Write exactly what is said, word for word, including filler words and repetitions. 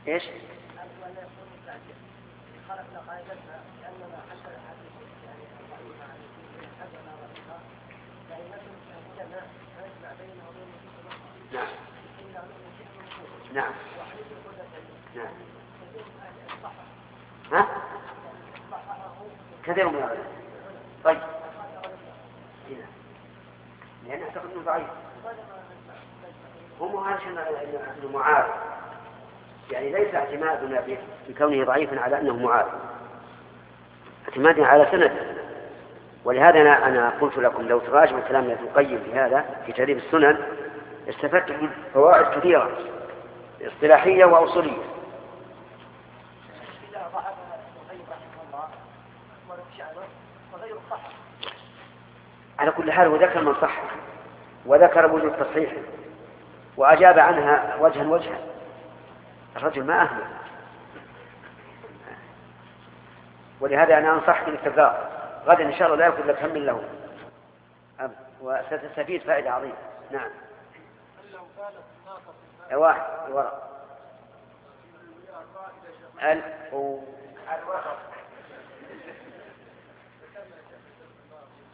إيش؟ نعم نعم نعم. ها؟ كثير من العلماء. طيب هنا لأن أعتقد أنه ضعيف. هم عارفين أنه معارض، يعني ليس اعتمادنا بكونه ضعيفا على أنه معارض، اعتمادنا على سند. ولهذا أنا, أنا قلت لكم لو تراجعوا كلام ابن القيم في هذا في تهذيب السنن استفدت من فوائد كثيرة اصطلاحية وأصولية. على كل حال وذكر من صح وذكر وجود تصحيح وأجاب عنها وجها وجها. الرجل ما أهمل. ولهذا أنا أنصحك بالتكرار غدا إن شاء الله لا يكون لك هم له وستستفيد فائدة عظيمة. نعم. واحد الورق ال و...